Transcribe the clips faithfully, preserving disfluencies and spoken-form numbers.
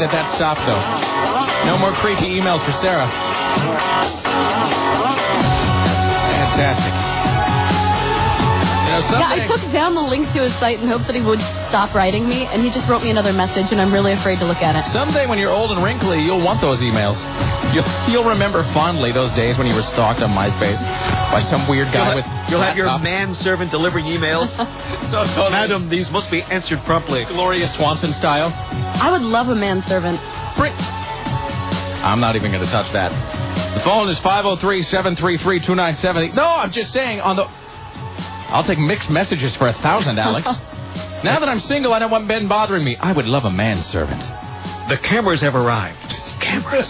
that that stopped, though. No more creepy emails for Sarah. Fantastic. You know, yeah, I took down the link to his site in hopes that he would stop writing me, and he just wrote me another message, and I'm really afraid to look at it. Someday when you're old and wrinkly, you'll want those emails. You'll, you'll remember fondly those days when you were stalked on MySpace by some weird guy you'll with... Have, you'll have your top. manservant delivering emails. so, so Madam, these must be answered promptly. Gloria Swanson style. I would love a manservant. Bring... I'm not even going to touch that. The phone is five oh three, seven three three, two nine seven oh. No, I'm just saying on the... I'll take mixed messages for a thousand, Alex. Now that I'm single, I don't want Ben bothering me. I would love a manservant. The cameras have arrived. Cameras.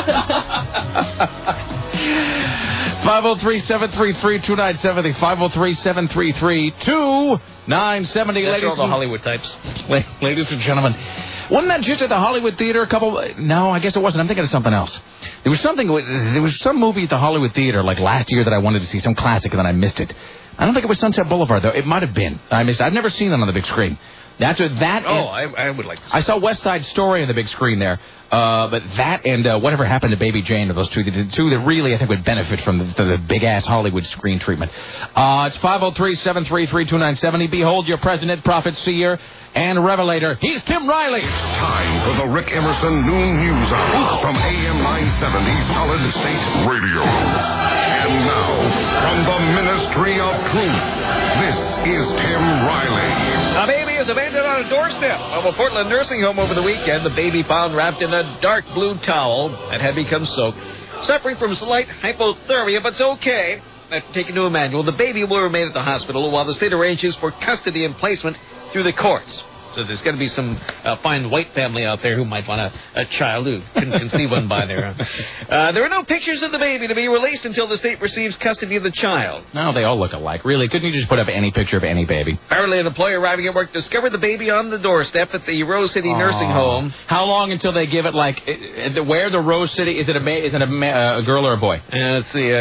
five oh three, seven three three, two nine seven oh. five oh three, seven three three, two nine seven oh. That's all the Hollywood types. Ladies and gentlemen. Wasn't that just at the Hollywood Theater a couple... No, I guess it wasn't. I'm thinking of something else. There was something... There was some movie at the Hollywood Theater like last year that I wanted to see, some classic, and then I missed it. I don't think it was Sunset Boulevard, though. It might have been. I missed. I've never seen it on the big screen. That's what that. Oh, I, I would like to see I saw West Side Story on the big screen there. Uh, but that and uh, Whatever Happened to Baby Jane are those two, the two that really, I think, would benefit from the, the big-ass Hollywood screen treatment. Uh, it's five oh three, seven three three, two nine seven oh. Behold your president, prophet, seer, and revelator. He's Tim Riley. Time for the Rick Emerson Noon News Hour from A M nine seventy Solid State Radio. And now, from the Ministry of Truth, this is Tim Riley. A baby is abandoned on a doorstep of a Portland nursing home over the weekend. The baby found wrapped in a dark blue towel that had become soaked, suffering from slight hypothermia, but it's okay. After taken to Emmanuel, the baby will remain at the hospital while the state arranges for custody and placement through the courts. So there's going to be some uh, fine white family out there who might want a, a child who couldn't conceive one by there. Uh, there are no pictures of the baby to be released until the state receives custody of the child. No, they all look alike. Really, couldn't you just put up any picture of any baby? Apparently, an employee arriving at work discovered the baby on the doorstep at the Rose City Aww. Nursing Home. How long until they give it, like, uh, where the Rose City, is it a, ma- is it a, ma- uh, a girl or a boy? Uh, let's see,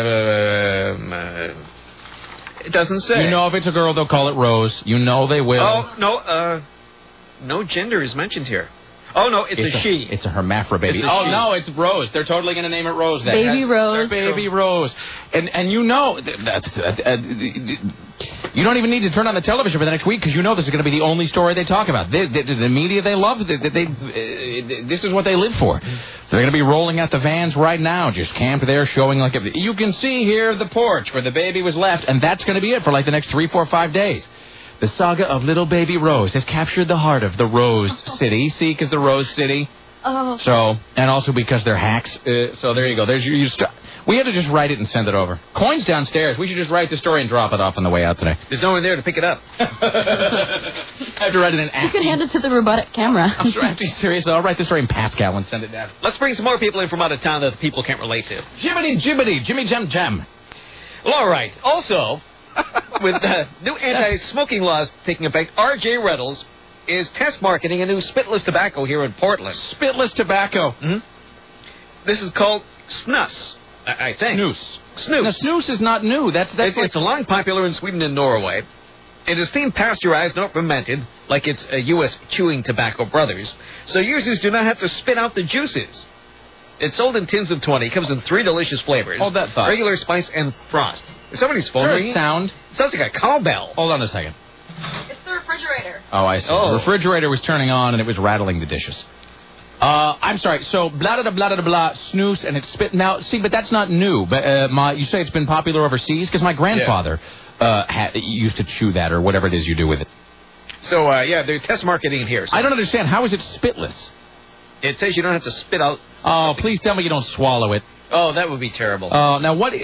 uh... um, uh It doesn't say. You know if it's a girl, they'll call it Rose. You know they will. Oh, no, uh, no gender is mentioned here. Oh, no, it's, it's a, a she. It's a hermaphrodite. It's a oh, she. no, it's Rose. They're totally going to name it Rose. Then. Baby That's, Rose. Baby Rose. And and you know, that's, uh, uh, you don't even need to turn on the television for the next week because you know this is going to be the only story they talk about. They, they, the media they love, they, they, uh, this is what they live for. They're going to be rolling out the vans right now, just camped there, showing like... A, you can see here the porch where the baby was left, and that's going to be it for like the next three, four, five days. The saga of little baby Rose has captured the heart of the Rose City. See, because the Rose City... Oh. So, and also because they're hacks. Uh, so there you go. There's your, you st- we had to just write it and send it over. Coin's downstairs. We should just write the story and drop it off on the way out today. There's no one there to pick it up. I have to write it in ASCII. You can hand it to the robotic camera. I'm actually serious. I'll write the story in Pascal and send it down. Let's bring some more people in from out of town that the people can't relate to. Jibbity, jibbity, Jimmy Jam Jam. Well, all right. Also, with uh, new anti-smoking laws taking effect, R J Reynolds is test marketing a new spitless tobacco here in Portland. Spitless tobacco. Mm-hmm. This is called snus, I, I think. Snus. Snus. Now, snus is not new. That's that's it's, like... it's long popular in Sweden and Norway. It is steam pasteurized, not fermented, like its uh, U S chewing tobacco brothers. So users do not have to spit out the juices. It's sold in tins of twenty. Comes in three delicious flavors. Hold that thought. Regular, spice, and frost. Is somebody's phone Is ringing? there a sound? It sounds like a cowbell. Hold on a second. It's the refrigerator. Oh, I see. Oh. The refrigerator was turning on and it was rattling the dishes. Uh, I'm sorry. So blah da da blah da da blah snus and it's spit. Now, see, but that's not new. But uh, my, you say it's been popular overseas because my grandfather yeah. uh, had, used to chew that or whatever it is you do with it. So uh, yeah, they're test marketing it here. So. I don't understand. How is it spitless? It says you don't have to spit out. Oh, please tell me you don't swallow it. Oh, that would be terrible. Oh, uh, now what? Uh,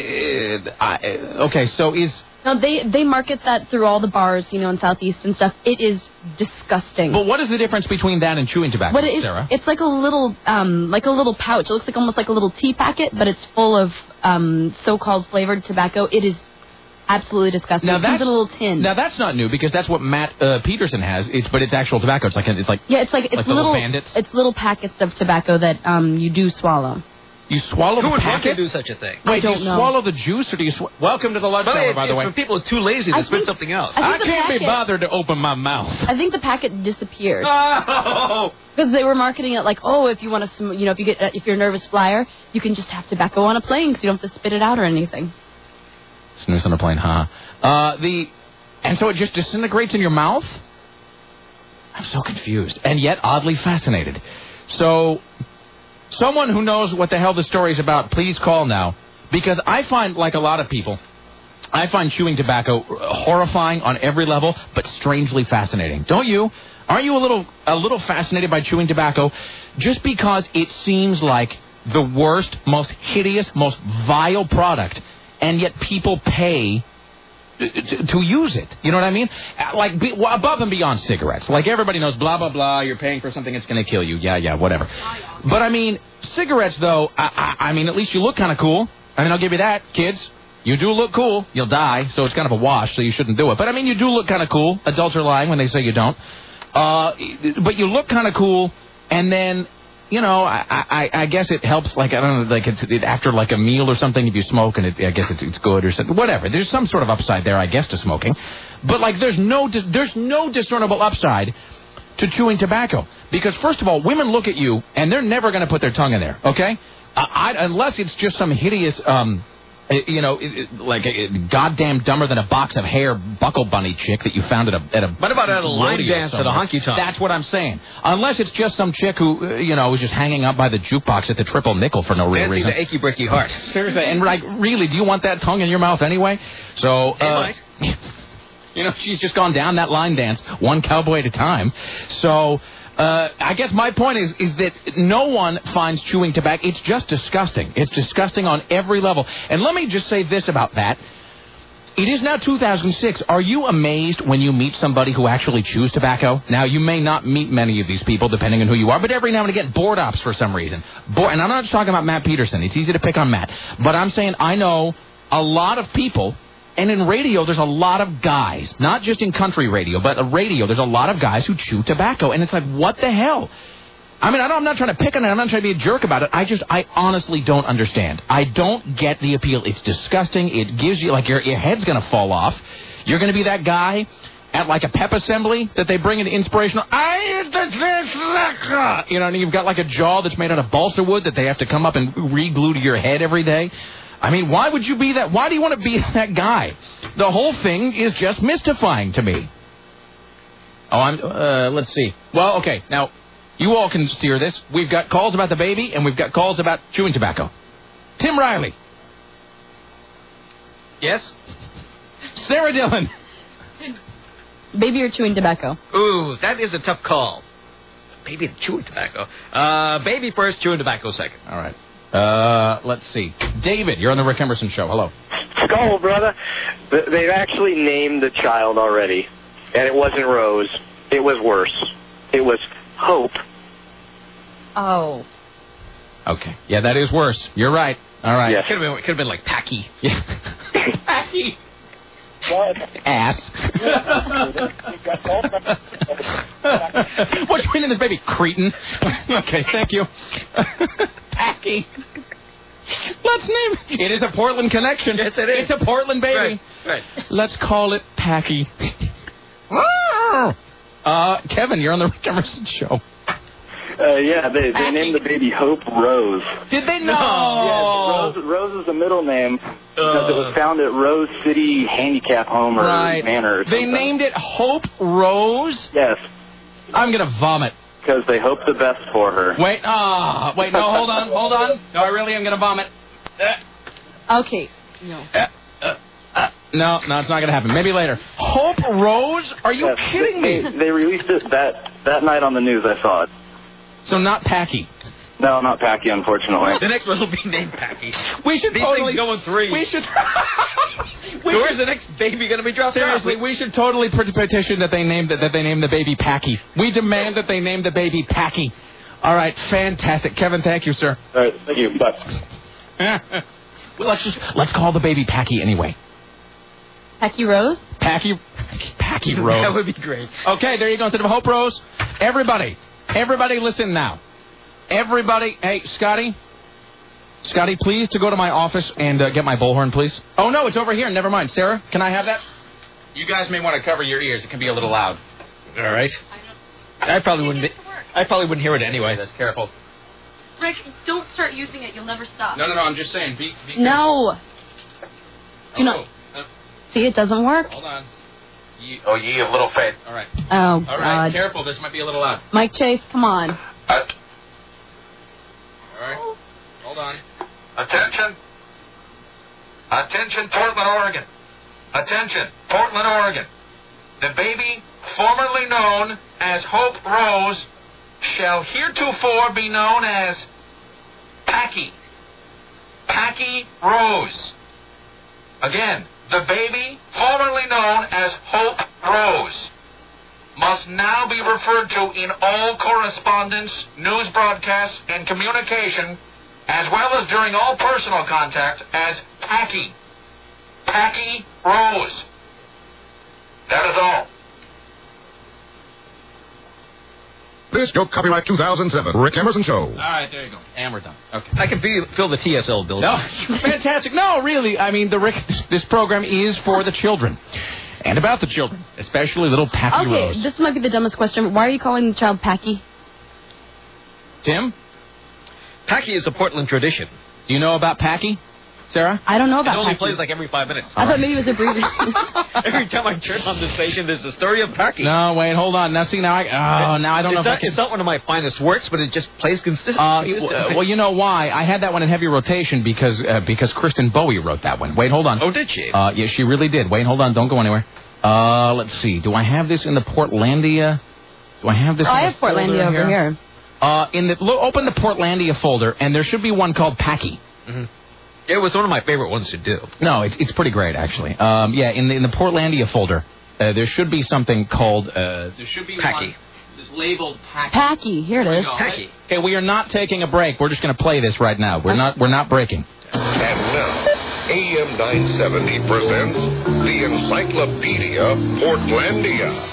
I, okay, so is. No, they they market that through all the bars, you know, in Southeast and stuff. It is disgusting. But what is the difference between that and chewing tobacco, what it is, Sarah? It's like a little, um, like a little pouch. It looks like almost like a little tea packet, but it's full of um, so-called flavored tobacco. It is absolutely disgusting. Now it comes that's in a little tin. Now that's not new because that's what Matt uh, Peterson has. It's but it's actual tobacco. It's like it's like yeah, it's like it's like little bandits. It's little packets of tobacco that um, you do swallow. You swallow Who the would want packet? to do such a thing? Wait, I don't do you know. swallow the juice, or do you... Sw- Welcome to the lunch But hour, it's, by the it's way. for people too lazy to I spit think- something else. I I think the can't be packet- bothered to open my mouth. I think the packet disappeared Oh! because they were marketing it like, oh, if you want to, you know, if you get, if you're a nervous flyer, you can just have tobacco on a plane because you don't have to spit it out or anything. Snooze on a plane, huh? Uh, the... And so it just disintegrates in your mouth? I'm so confused, and yet oddly fascinated. So, someone who knows what the hell the story is about, please call now. Because I find, like a lot of people, I find chewing tobacco horrifying on every level, but strangely fascinating. Don't you? Aren't you a little a little fascinated by chewing tobacco? Just because it seems like the worst, most hideous, most vile product, and yet people pay to, to use it. You know what I mean? Like, be, well, above and beyond cigarettes. Like, everybody knows, blah, blah, blah, you're paying for something that's going to kill you. Yeah, yeah, whatever. But, I mean, cigarettes, though, I, I, I mean, at least you look kind of cool. I mean, I'll give you that, kids. You do look cool. You'll die, so it's kind of a wash, so you shouldn't do it. But, I mean, you do look kind of cool. Adults are lying when they say you don't. Uh, but you look kind of cool, and then... You know, I, I I guess it helps, like, I don't know, like, it's, it, after, like, a meal or something, if you smoke, and it, I guess it's, it's good or something, whatever. There's some sort of upside there, I guess, to smoking. But, like, there's no dis- there's no discernible upside to chewing tobacco. Because, first of all, women look at you, and they're never going to put their tongue in there, okay? Uh, I, unless it's just some hideous... um. You know, like a goddamn dumber than a box of hair buckle bunny chick that you found at a at a. What about at a line rodeo dance at a somewhere. honky tonk? That's what I'm saying. Unless it's just some chick who, uh, you know, was just hanging up by the jukebox at the Triple Nickel for no real Fancy reason. the achy breaky heart. Seriously, and like, really, do you want that tongue in your mouth anyway? So, They uh, might. you know, she's just gone down that line dance, one cowboy at a time. So. Uh, I guess my point is is that no one finds chewing tobacco. It's just disgusting. It's disgusting on every level. And let me just say this about that. It is now two thousand six. Are you amazed when you meet somebody who actually chews tobacco? Now, you may not meet many of these people, depending on who you are, but every now and again, board ops for some reason. Bo- and I'm not just talking about Matt Peterson. It's easy to pick on Matt. But I'm saying I know a lot of people. And in radio, there's a lot of guys, not just in country radio, but radio, there's a lot of guys who chew tobacco. And it's like, what the hell? I mean, I don't, I'm not trying to pick on it. I'm not trying to be a jerk about it. I just, I honestly don't understand. I don't get the appeal. It's disgusting. It gives you, like, your, your head's going to fall off. You're going to be that guy at, like, a pep assembly that they bring an inspirational, I, you know, and you've got, like, a jaw that's made out of balsa wood that they have to come up and re-glue to your head every day. I mean, why would you be that? Why do you want to be that guy? The whole thing is just mystifying to me. Oh, I'm, uh, let's see. Well, okay, now, you all can steer this. We've got calls about the baby, and we've got calls about chewing tobacco. Tim Riley. Yes? Sarah Dillon. Baby or chewing tobacco? Ooh, that is a tough call. Baby chewing tobacco. Uh, baby first, chewing tobacco second. All right. Uh, let's see. David, you're on the Rick Emerson Show. Hello. Skull, brother. They've actually named the child already, and it wasn't Rose. It was worse. It was Hope. Oh. Okay. Yeah, that is worse. You're right. All right. Yes. Could have been, could have been like Packy. Yeah. Packy. Ass. What's your name in this baby? Cretin. Okay, thank you. Packy. Let's name it. It is a Portland connection. Yes, it is. It's a Portland baby. Right, right. Let's call it Packy. uh, Kevin, you're on the Rick Emerson Show. Uh, yeah, they, they named the baby Hope Rose. Did they know? Yeah, Rose, Rose is the middle name because it was found at Rose City Handicap Home or Right. Manor or They something. named it Hope Rose? Yes, I'm going to vomit. because they hope the best for her. Wait, ah, wait, no, hold on, hold on. No, I really am going to vomit. Uh, Okay. No. uh, uh, uh, no, no, it's not going to happen. Maybe later. Hope Rose? Are you Yes, kidding they, me? They released it that, that night on the news. I saw it. So not Packy. No, not Packy, unfortunately. The next one will be named Packy. We should These totally things go in three. We should. we So where's the next baby going to be dropped Seriously, off? we should totally put a petition that they name that, that they name the baby Packy. We demand that they name the baby Packy. All right, fantastic, Kevin. Thank you, sir. All right, thank you. Bye. Well, let's just let's call the baby Packy anyway. Packy Rose? Packy, Packy Rose. That would be great. Okay, there you go. Instead of Hope Rose, everybody, everybody, listen now. Everybody, hey, Scotty, Scotty, please to go to my office and uh, get my bullhorn, please. Oh, no, it's over here. Never mind. Sarah, can I have that? You guys may want to cover your ears. It can be a little loud. All right. I probably wouldn't. Be, I probably wouldn't hear it anyway. That's careful. Rick, don't start using it. You'll never stop. No, no, no. I'm just saying. Be, be No. Do oh, not. uh, See, it doesn't work. hold on. Ye, oh, ye of little faith. All right. Oh, All God. right. Careful. This might be a little loud. Mike Chase, come on. Uh, all right. Hold on. Attention. Attention, Portland, Oregon. Attention, Portland, Oregon. The baby, formerly known as Hope Rose, shall heretofore be known as Packy. Packy Rose. Again, the baby, formerly known as Hope Rose, must now be referred to in all correspondence, news broadcasts, and communication, as well as during all personal contact, as Packy. Packy Rose. That is all. This joke copyright two thousand seven. Rick Emerson Show. All right, there you go. And we're done. Okay. I can feel, feel the T S L building. No, fantastic. No, really. I mean, the Rick. This program is for the children, and about the children, especially little Packy Okay, Rose. this might be the dumbest question. Why are you calling the child Packy? Tim, Packy is a Portland tradition. do you know about Packy, Sarah? I don't know It about only Packy. plays like every five minutes. I thought maybe it was abbreviated. Every time I turn on the station, there's the story of Packy. No, wait, hold on. Now, see, now I. Oh, now I don't know it's if not, I can. It's not one of my finest works, but it just plays consist- Uh, consistently. w- well, you know why? I had that one in heavy rotation because uh, because Kristen Bowie wrote that one. Wait, hold on. Oh, did she? Uh, yeah, she really did. Wait, hold on. Don't go anywhere. Uh, let's see. Do I have this in the Portlandia? Do I have this? Oh, in I the have Portlandia folder over here. Uh, in the lo- open the Portlandia folder, and there should be one called Packy. Mm-hmm. It was one of my favorite ones to do. No, it's it's pretty great actually. Um, yeah, in the in the Portlandia folder, uh, there should be something called uh, there should be Packy. one that's labeled Packy. Packy, here it is. Packy. Okay, we are not taking a break. We're just going to play this right now. We're not we're not breaking. And now, A M nine seventy presents the Encyclopedia Portlandia.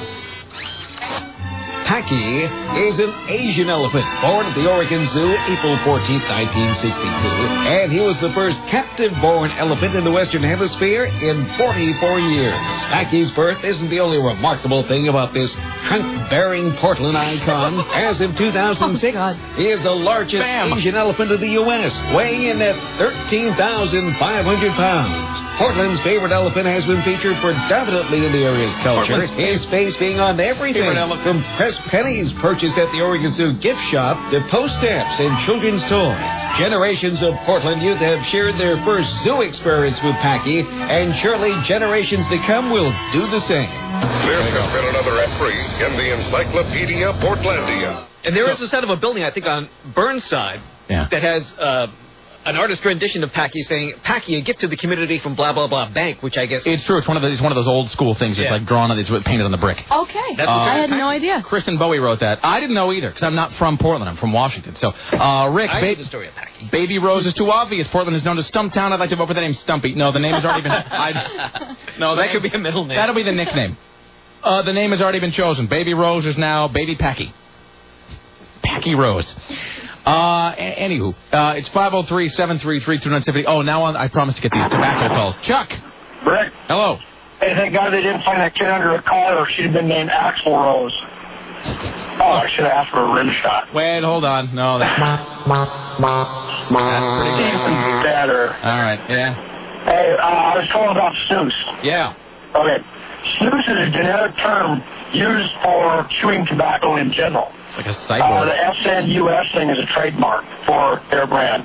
Packy is an Asian elephant born at the Oregon Zoo April fourteenth, nineteen sixty-two, and he was the first captive-born elephant in the Western Hemisphere in forty-four years. Packy's birth isn't the only remarkable thing about this trunk-bearing Portland icon. As of two thousand six, Oh, he is the largest Bam. Asian elephant of the U S, weighing in at thirteen thousand five hundred pounds. Portland's favorite elephant has been featured predominantly in the area's culture, Portland's his face being on everything favorite elephant. from press pennies purchased at the Oregon Zoo gift shop to post stamps and children's toys. Generations of Portland youth have shared their first zoo experience with Packy, and surely generations to come will do the same. This has been another entry in the Encyclopedia Portlandia. And there is a set of a building, I think, on Burnside Yeah. that has uh, an artist rendition of Packy saying, Packy, a gift to the community from blah, blah, blah bank, which I guess... It's true. It's one of those. It's one of those old school things. It's Yeah. like drawn on. It's painted on the brick. Okay. That's I had Packy. no idea. Kristen Bowie wrote that. I didn't know either because I'm not from Portland. I'm from Washington. So, uh, Rick, I ba- know the story of Packy. Baby Rose is too obvious. Portland is known as Stumptown. I'd like to vote for the name Stumpy. No, the name has already been. I, no, That could be a middle name. That'll be the nickname. Uh, the name has already been chosen. Baby Rose is now Baby Packy. Packy Rose. Uh, a- anywho, uh, it's five oh three, seven three three, two nine seven oh. Oh, now on, I promise to get these tobacco calls. Chuck. Rick, Hello. hey, thank God they didn't find that kid under a car, or she'd have been named Axl Rose. Oh, I should have asked for a rim shot. Wait, hold on. No, that's, that's pretty good. Even better. All right, yeah. Hey, uh, I was calling about snus. Yeah. Okay, snus is a generic term used for chewing tobacco in general. It's like a Uh, cyborg. the S N U S thing is a trademark for their brand.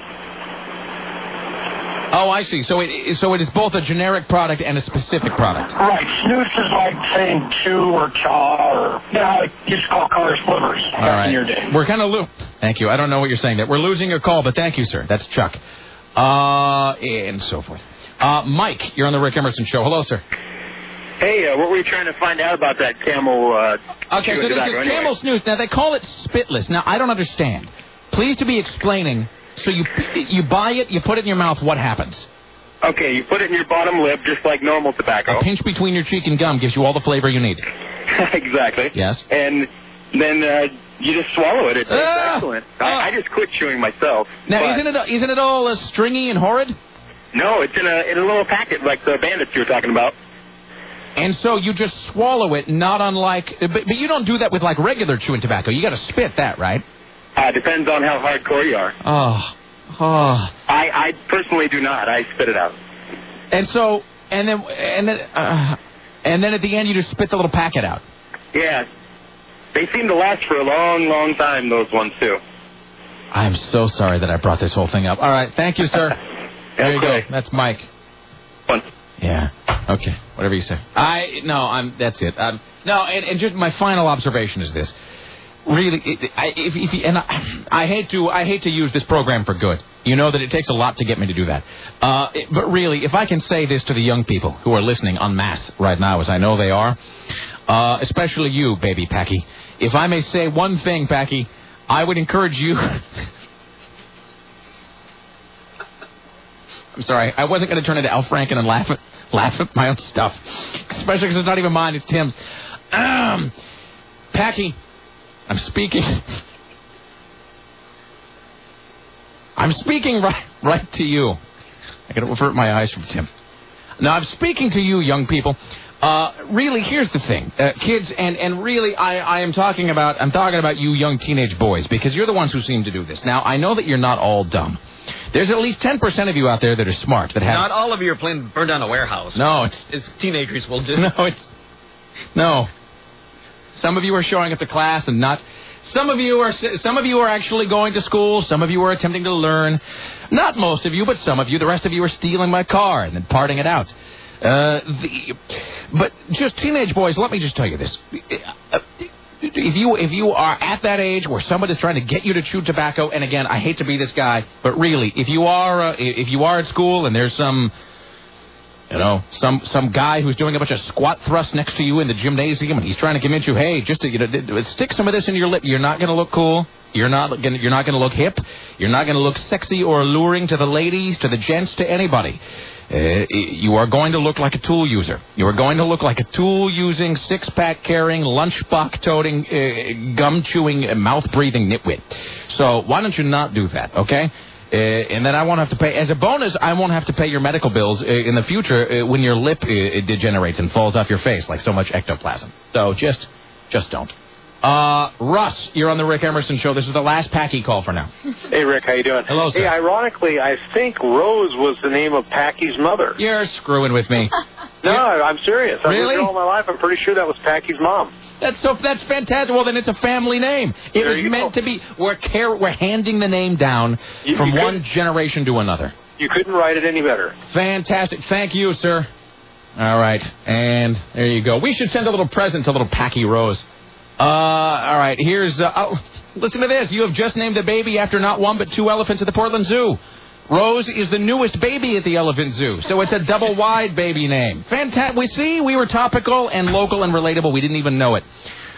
Oh, I see. So it so it is both a generic product and a specific product. Right, snus is like saying chew or chaw, or, you know, how they used to call cars slivers All back right. in your day. We're kind of lo- Thank you. I don't know what you're saying there. We're losing your call, but thank you, sir. That's Chuck. Uh, and so forth. Uh, Mike, you're on the Rick Emerson Show. Hello, sir. Hey, uh, what were you trying to find out about that Camel? Uh, Okay, so chewing this tobacco is anyway? Camel Snooze. Now, they call it spitless. Now, I don't understand. Please to be explaining. So you you buy it, you put it in your mouth, what happens? Okay, you put it in your bottom lip just like normal tobacco. A pinch between your cheek and gum gives you all the flavor you need. Exactly. Yes. And then uh, You just swallow it. It tastes Ah! excellent. Ah! I, I just quit chewing myself. Now, but- isn't it isn't it all uh, stringy and horrid? No, it's in a in a little packet like the bandits you were talking about. And so you just swallow it, not unlike... But, but you don't do that with, like, regular chewing tobacco. You got to spit that, right? Uh, depends on how hardcore you are. Oh. Oh. I, I personally do not. I spit it out. And so... And then... And then... Uh, and then at the end, you just spit the little packet out. Yeah. They seem to last for a long, long time, those ones, too. I'm so sorry that I brought this whole thing up. All right. Thank you, sir. There you go. That's Mike. Fun. Yeah. Okay. Whatever you say. I no. I'm. That's it. Um, no. And, and just my final observation is this. Really, it, I, if, if you, and I, I hate to. I hate to use this program for good. You know that it takes a lot to get me to do that. Uh, it, but really, if I can say this to the young people who are listening en masse right now, as I know they are, uh, especially you, baby Packy. If I may say one thing, Packy, I would encourage you. I'm sorry. I wasn't going to turn into Al Franken and laugh at, laugh at my own stuff. Especially because it's not even mine. It's Tim's. Um, Packy, I'm speaking. I'm speaking right, right to you. I got to avert my eyes from Tim. Now, I'm speaking to you, young people. Uh, really, here's the thing, uh, kids, and, and really, I, I am talking about, I'm talking about you young teenage boys, because you're the ones who seem to do this. Now, I know that you're not all dumb. There's at least ten percent of you out there that are smart, that have... Not all of you are playing burn down a warehouse. No, it's... As teenagers will do. No, it's... No. Some of you are showing up to class and not... Some of you are some of you are actually going to school. Some of you are attempting to learn. Not most of you, but some of you. The rest of you are stealing my car and then parting it out. Uh, the, but just teenage boys, let me just tell you this. If you if you are at that age where somebody's trying to get you to chew tobacco, and again, I hate to be this guy, but really, if you are uh, if you are at school and there's some... You know, some some guy who's doing a bunch of squat thrusts next to you in the gymnasium, and he's trying to convince you, hey, just to, you know, stick some of this in your lip. You're not going to look cool. You're not going. You're not going to look hip. You're not going to look sexy or alluring to the ladies, to the gents, to anybody. Uh, you are going to look like a tool user. You are going to look like a tool-using, six-pack-carrying, lunchbox-toting, uh, gum-chewing, mouth-breathing nitwit. So why don't you not do that, okay? Uh, and then I won't have to pay, as a bonus, I won't have to pay your medical bills uh, in the future uh, when your lip uh, degenerates and falls off your face like so much ectoplasm. So just, just don't. Uh, Russ, you're on the Rick Emerson Show. This is the last Packy call for now. Hey, Rick, how you doing? Hello, sir. Hey, ironically, I think Rose was the name of Packy's mother. You're screwing with me. No, I'm serious. I've Really? lived here all my life. I'm pretty sure that was Packy's mom. That's so. That's fantastic. Well, then it's a family name. It There was you meant go. to be. We're care, We're handing the name down You- from you one couldn't- generation to another. You couldn't write it any better. Fantastic. Thank you, sir. All right, and there you go. We should send a little present to little Packy Rose. Uh, all right. Here's. Uh, oh, listen to this. You have just named a baby after not one but two elephants at the Portland Zoo. Rose is the newest baby at the Elephant Zoo, so it's a double-wide baby name. Fantastic. We see we were topical and local and relatable. We didn't even know it.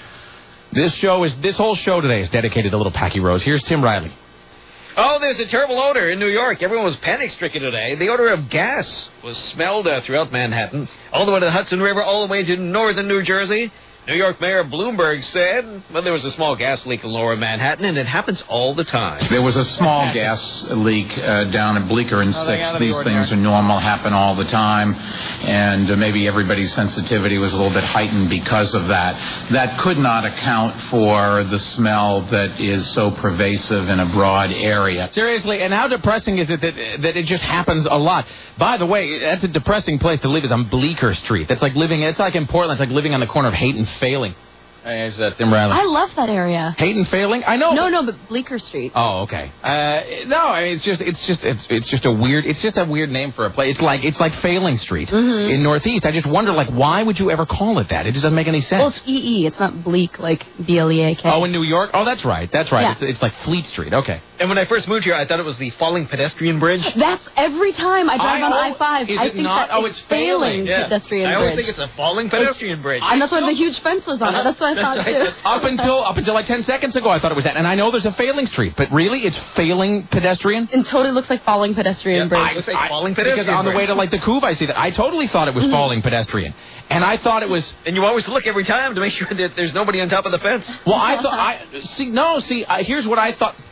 This show is this whole show today is dedicated to little Packy Rose. Here's Tim Riley. Oh, there's a terrible odor in New York. Everyone was panic-stricken today. The odor of gas was smelled uh, throughout Manhattan, all the way to the Hudson River, all the way to northern New Jersey. New York Mayor Bloomberg said, well, there was a small gas leak in lower Manhattan, and it happens all the time. There was a small gas leak uh, down in Bleecker and Nothing out sixth. of the These ordinary. things are normal, happen all the time, and uh, maybe everybody's sensitivity was a little bit heightened because of that. That could not account for the smell that is so pervasive in a broad area. Seriously, and how depressing is it that that it just happens a lot? By the way, that's a depressing place to live. Is on Bleecker Street. That's like living. It's like in Portland. It's like living on the corner of Haight and Failing. Hey, is that Tim Riley? I love that area. Haight and Failing? I know. No, no, but Bleecker Street. Oh, okay. Uh, no, I mean it's just it's just it's it's just a weird it's just a weird name for a place. It's like it's like Failing Street Mm-hmm. in Northeast. I just wonder like why would you ever call it that? It just doesn't make any sense. Well, it's E E. It's not bleak like B L E A K. Oh, in New York? Oh, that's right. That's right. Yeah. It's it's like Fleet Street. Okay. And when I first moved here, I thought it was the falling pedestrian bridge. That's every time I drive I on al- I five. is I it think not? that Oh, it's it's failing. failing Yeah. pedestrian I always bridge. think it's a falling pedestrian bridge. And that's why the huge fence was on it. That's why I thought too. Up until up until like ten seconds ago, I thought it was that. And I know there's a failing street, but really, it's failing pedestrian. It totally looks like falling pedestrian Yeah, bridge. I- Looks like falling pedestrian Because on the way bridge. to like the Couve, I see that. I totally thought it was falling pedestrian, and I thought it was. And you always look every time to make sure that there's nobody on top of the fence. Well, I thought. I see. No, see. Uh, here's what I thought.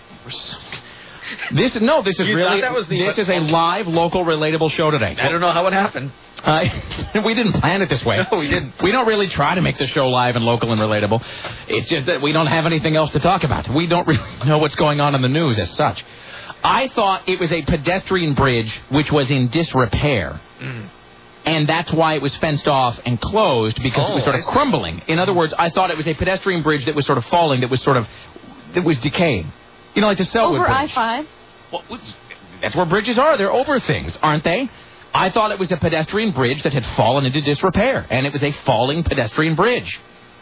This no. This is You really. thought that was the- this is a live, local, relatable show today. I don't know how it happened. Uh, we didn't plan it this way. No, we didn't. We don't really try to make the show live and local and relatable. It's just that we don't have anything else to talk about. We don't really know what's going on in the news as such. I thought it was a pedestrian bridge which was in disrepair. Mm. And that's why it was fenced off and closed, because Oh, it was sort I of see. crumbling. In other words, I thought it was a pedestrian bridge that was sort of falling, that was sort of, that was decaying. You know, like the Selwood Over Bridge. I five. Well, it's- that's where bridges are. They're over things, aren't they? I thought it was a pedestrian bridge that had fallen into disrepair, and it was a falling pedestrian bridge.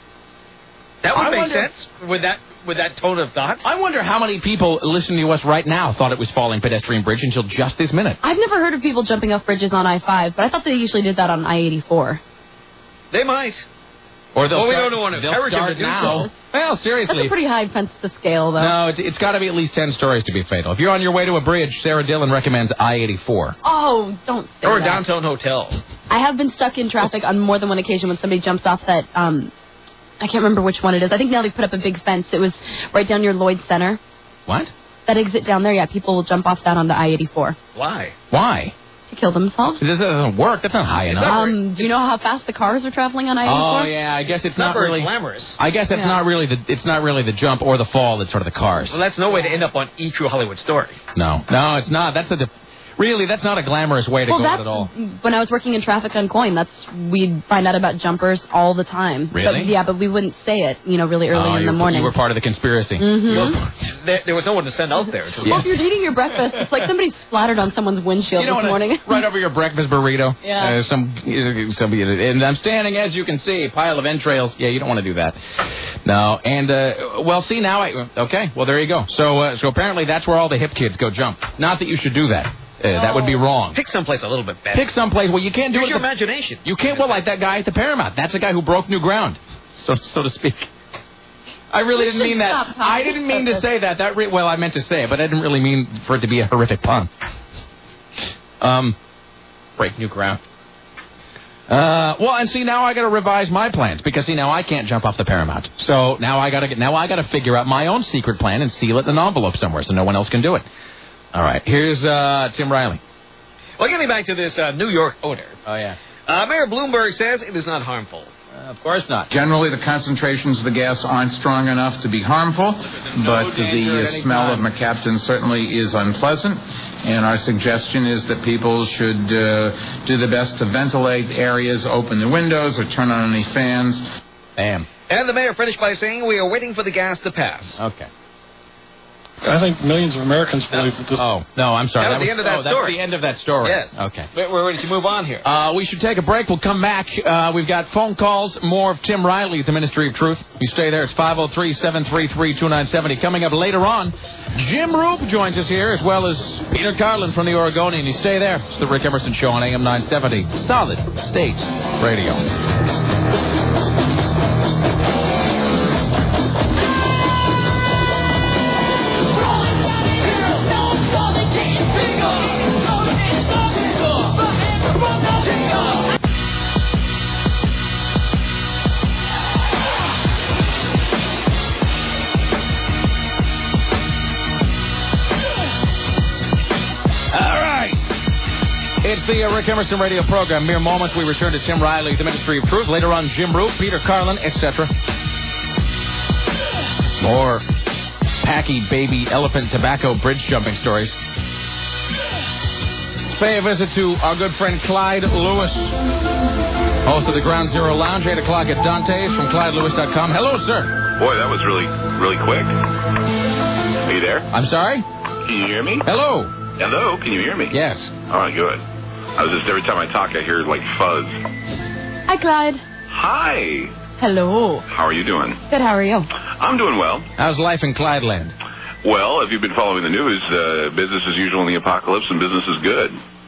That would I make wonder- sense with that with that tone of thought. I wonder how many people listening to us right now thought it was falling pedestrian bridge until just this minute. I've never heard of people jumping off bridges on I five, but I thought they usually did that on I eighty-four. They might. Or they'll Well, we start, don't want to they'll encourage them start to do now. so. Well, That's seriously. a pretty high fence to scale, though. No, it's, it's got to be at least ten stories to be fatal. If you're on your way to a bridge, Sarah Dillon recommends I eighty-four. Oh, don't say Or a that. downtown hotel. I have been stuck in traffic on more than one occasion when somebody jumps off that, um, I can't remember which one it is. I think now they put up a big fence. It was right down near Lloyd Center. What? That exit down there, yeah, people will jump off that onto I eighty-four Why? Why? to kill themselves. This doesn't work. That's not high enough. Um, do you know how fast the cars are traveling on I eighty-four? Oh yeah, I guess it's, It's not, not very really. glamorous. I guess that's Yeah. not really the. It's not really the jump or the fall. It's sort of the cars. Well, that's no way to end up on E! True Hollywood Story. No, no, it's not. That's a. De- really, that's not a glamorous way to Well, go out that's at all. when I was working in traffic on Coin. That's we'd find out about jumpers all the time. Really? But, yeah, but we wouldn't say it, you know, really early Oh, in you the were, morning. You were part of the conspiracy. Mhm. There, there was no one to send out there. To Well, if you're eating your breakfast, it's like somebody splattered on someone's windshield You know this what? morning. Right over your breakfast burrito. Yeah. Uh, some, uh, somebody, and I'm standing, as you can see, pile of entrails. Yeah, you don't want to do that. No, and uh, well, see now, I okay. Well, there you go. So, uh, so apparently that's where all the hip kids go jump. Not that you should do that. Uh, That would be wrong. Pick someplace a little bit better. Pick someplace. Well, you can't do Use it. your the- imagination. You can't. Well, like that guy at the Paramount. That's a guy who broke new ground, so so to speak. I really We didn't should mean that. stop talking I didn't mean about to this. say that. That re- well, I meant to say it, but I didn't really mean for it to be a horrific pun. Um, break new ground. Uh, well, and see now I got to revise my plans because see now I can't jump off the Paramount. So now I got to get now I got to figure out my own secret plan and seal it in an envelope somewhere so no one else can do it. All right, here's uh, Tim Riley. Well, getting back to this uh, New York odor. Oh yeah. Uh, Mayor Bloomberg says it is not harmful. Uh, of course not. Generally, the concentrations of the gas aren't strong enough to be harmful, but danger the at uh, any smell of time. mercaptan certainly is unpleasant. And our suggestion is that people should uh, do the best to ventilate areas, open the windows, or turn on any fans. Bam. And the mayor finished by saying we are waiting for the gas to pass. Okay. I think millions of Americans believe that this. Oh, no, I'm sorry. That was the end of that oh, story. That's the end of that story. Yes. Okay. We're we're ready to move on here. Uh, we should take a break. We'll come back. Uh, we've got phone calls, more of Tim Riley at the Ministry of Truth. You stay there. It's five oh three, seven three three, two nine seven oh. Coming up later on, Jim Roop joins us here, as well as Peter Carlin from the Oregonian. You stay there. It's the Rick Emerson Show on A M nine seventy. Solid State Radio. It's the uh, Rick Emerson radio program. Mere moments, we return to Tim Riley, the Ministry of Truth. Later on, Jim Roop, Peter Carlin, et cetera. More packy baby elephant tobacco bridge jumping stories. Pay a visit to our good friend Clyde Lewis, host of the Ground Zero Lounge, eight o'clock at Dante's from Clyde Lewis dot com. Hello, sir. Boy, that was really, really quick. Are you there? I'm sorry? Can you hear me? Hello. Hello, can you hear me? Yes. All right, good. I was just, every time I talk, I hear, like, fuzz. Hi, Clyde. Hi. Hello. How are you doing? Good, how are you? I'm doing well. How's life in Clydeland? Well, if you've been following the news, uh, business as usual in the apocalypse and business is good.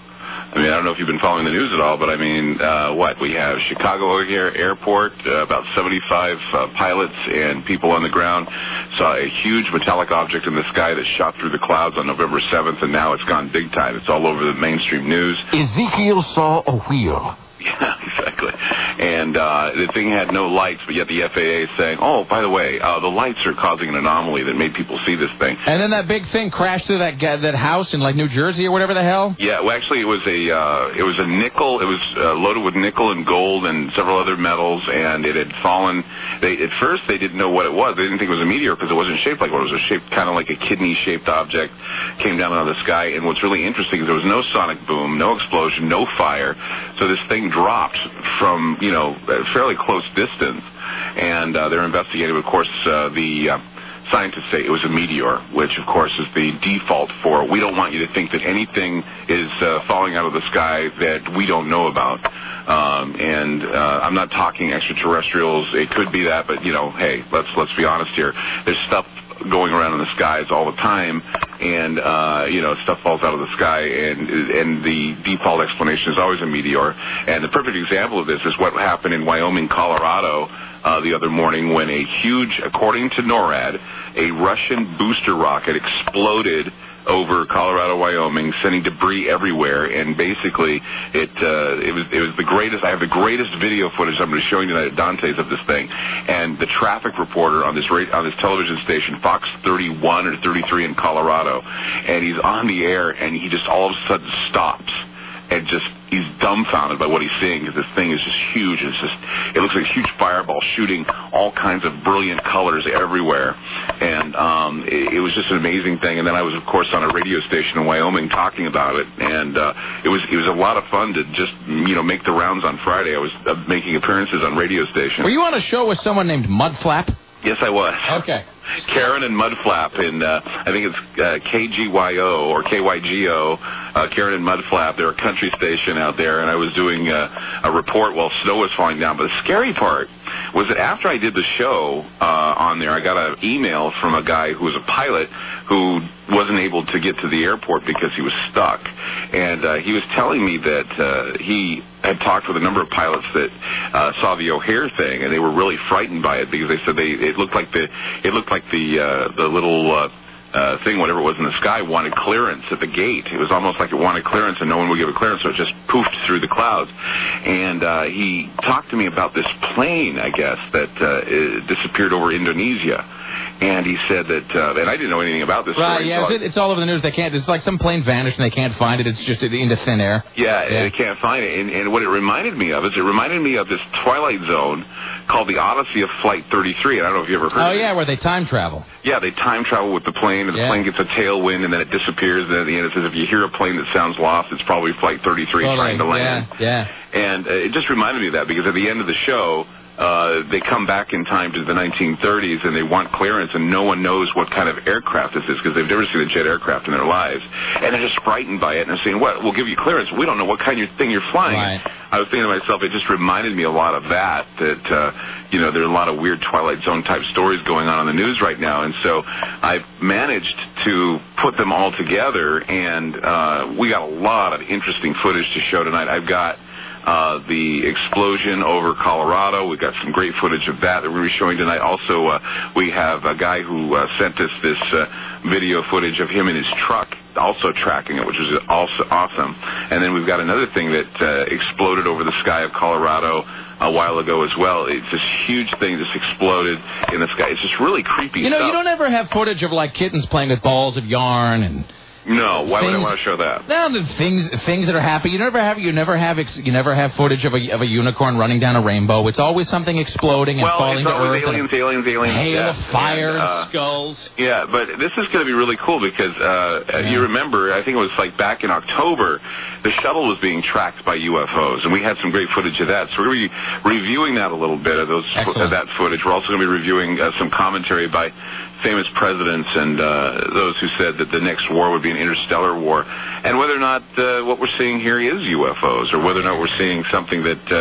I mean, I don't know if you've been following the news at all, but I mean, uh, what? We have Chicago O'Hare Airport, uh, about seventy-five uh, pilots and people on the ground saw a huge metallic object in the sky that shot through the clouds on November seventh, and now it's gone big time. It's all over the mainstream news. Ezekiel saw a wheel. Yeah, exactly. And uh, the thing had no lights, but yet the F A A is saying, oh, by the way, uh, the lights are causing an anomaly that made people see this thing. And then that big thing crashed through that that house in, like, New Jersey or whatever the hell? Yeah, well, actually, it was a uh, it was a nickel. It was uh, loaded with nickel and gold and several other metals, and it had fallen. They, at first, they didn't know what it was. They didn't think it was a meteor because it wasn't shaped like one. It was a shaped kind of like a kidney-shaped object, came down out of the sky. And what's really interesting is there was no sonic boom, no explosion, no fire. So this thing dropped from, you know, a fairly close distance, and uh, they're investigating. Of course, uh, the uh, scientists say it was a meteor, which, of course, is the default for, we don't want you to think that anything is uh, falling out of the sky that we don't know about. Um, and uh, I'm not talking extraterrestrials. It could be that, but, you know, hey, let's let's be honest here. There's stuff going around in the skies all the time, and uh, you know, stuff falls out of the sky, and and the default explanation is always a meteor. And the perfect example of this is what happened in Wyoming, Colorado, uh, the other morning when a huge, according to NORAD, a Russian booster rocket exploded over Colorado, Wyoming, sending debris everywhere, and basically it uh, it was it was the greatest. I have the greatest video footage I'm going to show you tonight at Dante's of this thing, and the traffic reporter on this ra- on this television station, Fox thirty-one or thirty-three in Colorado, and he's on the air, and he just all of a sudden stops. And just, he's dumbfounded by what he's seeing, because this thing is just huge. It's just, it looks like a huge fireball shooting all kinds of brilliant colors everywhere. And um, it, it was just an amazing thing. And then I was, of course, on a radio station in Wyoming talking about it. And uh, it was it was a lot of fun to just, you know, make the rounds on Friday. I was uh, making appearances on radio stations. Were you on a show with someone named Mudflap? Yes, I was. Okay. Karen and Mudflap, and uh, I think it's uh, K G Y O or K Y G O, uh, Karen and Mudflap. They're a country station out there, and I was doing uh, a report while snow was falling down. But the scary part was that after I did the show uh, on there, I got an email from a guy who was a pilot who wasn't able to get to the airport because he was stuck. And uh, he was telling me that uh, he had talked with a number of pilots that uh, saw the O'Hare thing, and they were really frightened by it because they said they it looked like the it looked like the uh, the little uh, uh, thing, whatever it was in the sky, wanted clearance at the gate. It was almost like it wanted clearance, and no one would give it clearance, so it just poofed through the clouds. And uh, he talked to me about this plane, I guess, that uh, disappeared over Indonesia. And he said that, uh, and I didn't know anything about this right, story. yeah, so it's, it's all over the news. They can't, it's like some plane vanished and they can't find it. It's just into thin air. Yeah, yeah. They can't find it. And, and what it reminded me of is it reminded me of this Twilight Zone called the Odyssey of Flight thirty-three. And I don't know if you ever heard oh, of it. Oh, yeah, where they time travel. Yeah, they time travel with the plane, and the yeah. plane gets a tailwind, and then it disappears. And at the end it says, if you hear a plane that sounds lost, it's probably Flight thirty-three oh, trying to land. Yeah, yeah. And uh, it just reminded me of that, because at the end of the show, Uh, they come back in time to the nineteen thirties, and they want clearance, and no one knows what kind of aircraft this is, because they've never seen a jet aircraft in their lives. And they're just frightened by it, and they're saying, what, we'll give you clearance. We don't know what kind of thing you're flying. Right. I was thinking to myself, it just reminded me a lot of that, that, uh, you know, there are a lot of weird Twilight Zone-type stories going on in the news right now. And so I've managed to put them all together, and uh, we got a lot of interesting footage to show tonight. I've got Uh, the explosion over Colorado. We've got some great footage of that that we're going to be showing tonight. Also, uh, we have a guy who uh, sent us this uh, video footage of him in his truck, also tracking it, which was also awesome. And then we've got another thing that uh, exploded over the sky of Colorado a while ago as well. It's this huge thing just exploded in the sky. It's just really creepy You know, stuff. You don't ever have footage of, like, kittens playing with balls of yarn and... No, why things, would I want to show that? No, the things things that are happy. You never have you never have you never have footage of a of a unicorn running down a rainbow. It's always something exploding and well, falling to earth. Aliens, aliens, aliens, hail yeah. of fire, and, uh, skulls. Yeah, but this is going to be really cool because uh, yeah. you remember, I think it was like back in October, the shuttle was being tracked by U F Os, and we had some great footage of that. So we're going to be reviewing that a little bit of those of that footage. We're also going to be reviewing uh, some commentary by famous presidents and uh, those who said that the next war would be an interstellar war, and whether or not uh, what we're seeing here is U F Os, or whether or not we're seeing something that uh,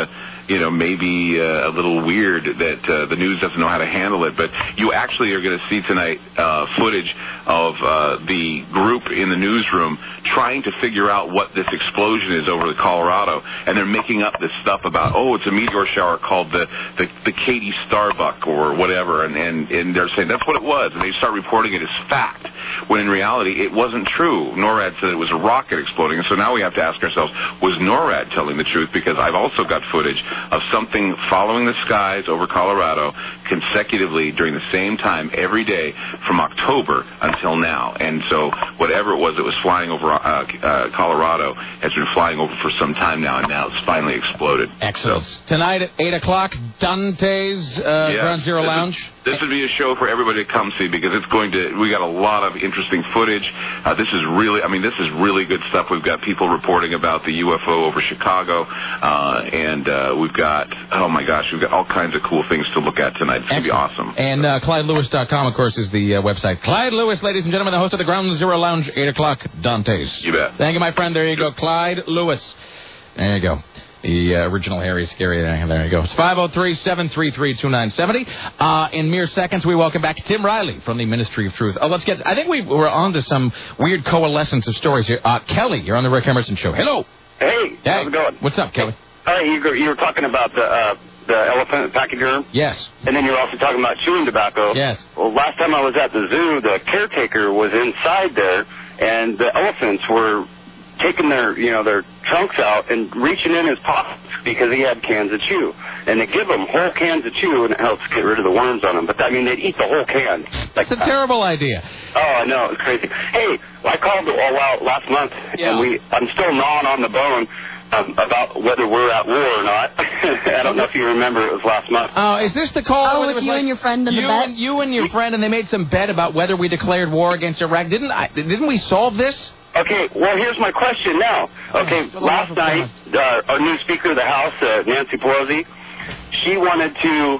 you know, maybe uh, a little weird that uh, the news doesn't know how to handle it. But you actually are going to see tonight uh, footage of uh, the group in the newsroom trying to figure out what this explosion is over the Colorado, and they're making up this stuff about, oh, it's a meteor shower called the the, the Katy Starbuck or whatever, and, and and they're saying that's what it was, and they start reporting it as fact, when in reality it wasn't true. NORAD said it was a rocket exploding, and so now we have to ask ourselves, was NORAD telling the truth? Because I've also got footage of something following the skies over Colorado consecutively during the same time every day from October until now, and so whatever it was that was flying over uh, uh, Colorado has been flying over for some time now, and now it's finally exploded. Excellent. So, tonight at eight o'clock, Dante's uh, yeah, Ground Zero this Lounge. Is, this would be a show for everybody to come see, because it's going to, we got a lot of interesting footage. Uh, this is really, I mean, this is really good stuff. We've got people reporting about the U F O over Chicago, uh, and uh, we've got, oh my gosh, we've got all kinds of cool things to look at tonight. It's going to be awesome. And uh, Clyde Lewis dot com, of course, is the uh, website. Clyde Lewis, ladies and gentlemen, the host of the Ground Zero Lounge, eight o'clock, Dante's. You bet. Thank you, my friend. There you go, Clyde Lewis. There you go. The uh, original Harry Scary. There you go. It's five oh three, seven three three, two nine seven oh. Uh, in mere seconds, we welcome back Tim Riley from the Ministry of Truth. Oh, let's get... I think we we're on to some weird coalescence of stories here. Uh, Kelly, you're on the Rick Emerson Show. Hello. Hey, hey. How's it going? What's up, Kelly? Hi, you, were- you were talking about the uh, the elephant pachyderm. Yes. And then you were also talking about chewing tobacco. Yes. Well, last time I was at the zoo, the caretaker was inside there, and the elephants were taking their, you know, their trunks out and reaching in his pockets because he had cans of chew. And they give them whole cans of chew, and it helps get rid of the worms on them. But, I mean, they'd eat the whole can. That's a terrible idea. Oh, I know. It's crazy. Hey, I called all out last month, Yeah. and we I'm still gnawing on the bone um, about whether we're at war or not. I don't know if you remember. It was last month. Oh, is this the call? Oh, where with it was you like and your friend and the you bet? And, you and your friend, and they made some bet about whether we declared war against Iraq. Didn't I? Didn't we solve this? Okay, well, here's my question now. Okay, last night, uh, our new Speaker of the House, uh, Nancy Pelosi, she wanted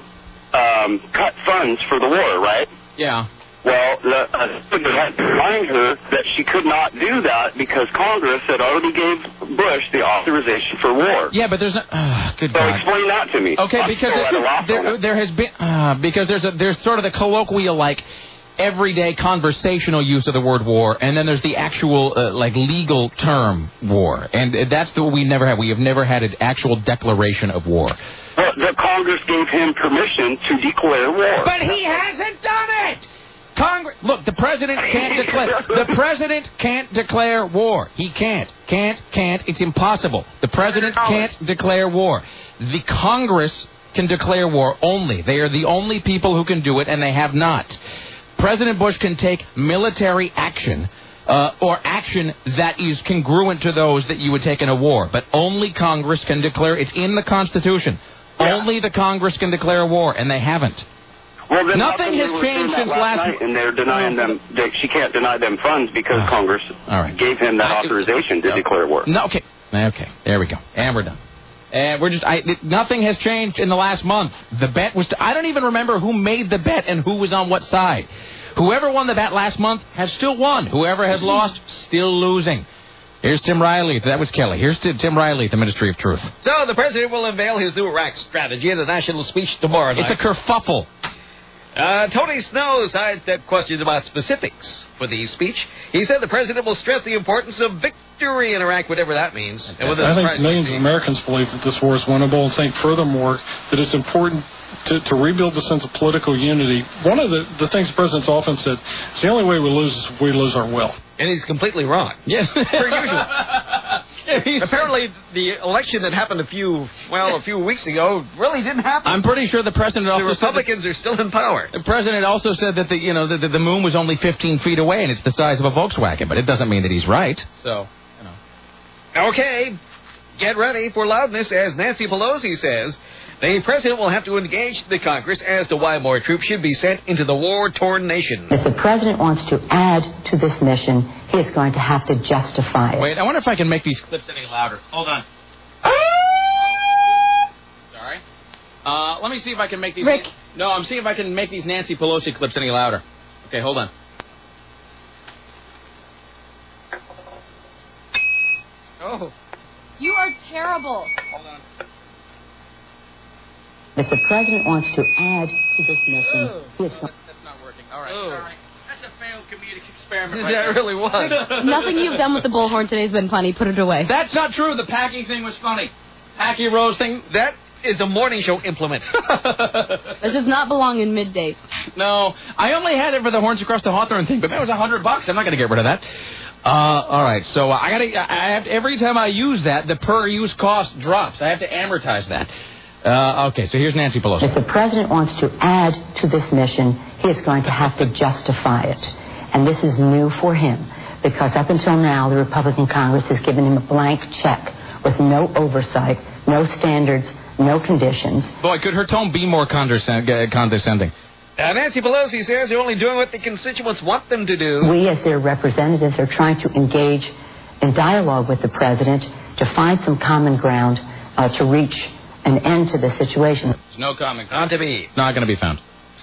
to um, cut funds for the war, right? Yeah. Well, the uh, speaker had to remind her that she could not do that because Congress had already gave Bush the authorization for war. Yeah, but there's no... Uh, good So God. explain that to me. Okay, I'm because still at a there, loss on there, it. there has been... Uh, because there's a, there's sort of the colloquial, like, everyday conversational use of the word war, and then there's the actual, uh, like, legal term war. And uh, that's the we never had. We have never had an actual declaration of war. Well, the Congress gave him permission to declare war. But he hasn't done it! Congress, look, the president can't declare. The president can't declare war. He can't, can't, can't. It's impossible. The president can't declare war. The Congress can declare war only. They are the only people who can do it, and they have not. President Bush can take military action, uh, or action that is congruent to those that you would take in a war, but only Congress can declare. It's in the Constitution. Yeah. Only the Congress can declare war, and they haven't. Well, then nothing has were changed doing that since last night, and they're denying them. They, she can't deny them funds because Oh. Congress All right. gave him that I- authorization to no. declare war. No, okay, okay, there we go, and we're done. And we're just, I, it, nothing has changed in the last month. The bet was, I don't even remember who made the bet and who was on what side. Whoever won the bet last month has still won. Whoever has lost, still losing. Here's Tim Riley. That was Kelly. Here's Tim Riley at the Ministry of Truth. So the president will unveil his new Iraq strategy in a national speech tomorrow night. It's a kerfuffle. Uh, Tony Snow sidestepped questions about specifics for the speech. He said the president will stress the importance of victory in Iraq, whatever that means. And whether I the think president- millions of Americans believe that this war is winnable and think furthermore that it's important to, to rebuild the sense of political unity. One of the, the things the president's often said is the only way we lose is if we lose our will. And he's completely wrong. Yeah. Per usual. Apparently, the election that happened a few, well, a few weeks ago really didn't happen. I'm pretty sure the president also the said that- Republicans are still in power. The president also said that the you know the, the moon was only fifteen feet away and it's the size of a Volkswagen, but it doesn't mean that he's right. So, you know. Okay, get ready for loudness, as Nancy Pelosi says. The president will have to engage the Congress as to why more troops should be sent into the war-torn nation. If the president wants to add to this mission, he is going to have to justify it. Wait, I wonder if I can make these clips any louder. Hold on. Sorry. Uh, let me see if I can make these... Rick. No, I'm seeing if I can make these Nancy Pelosi clips any louder. Okay, hold on. Oh. You are terrible. Hold on. If the president wants to add to this mission, he is going. That's not working. All right. All right. That's a failed comedic experiment. Right that really was. Nothing you've done with the bullhorn today has been funny. Put it away. That's not true. The packing thing was funny. Packy Rose thing. That is a morning show implement. This does not belong in midday. No, I only had it for the Horns Across the Hawthorne thing, but that was a hundred bucks. I'm not going to get rid of that. Uh, all right, so I got to. I have to, every time I use that, the per use cost drops. I have to amortize that. Uh, okay, so here's Nancy Pelosi. If the president wants to add to this mission, he is going to have to justify it. And this is new for him, because up until now, the Republican Congress has given him a blank check with no oversight, no standards, no conditions. Boy, could her tone be more condescend- condescending? Uh, Nancy Pelosi says they're only doing what the constituents want them to do. We, as their representatives, are trying to engage in dialogue with the president to find some common ground uh, to reach an end to the situation. There's no common ground. On to be. It's not going to be found.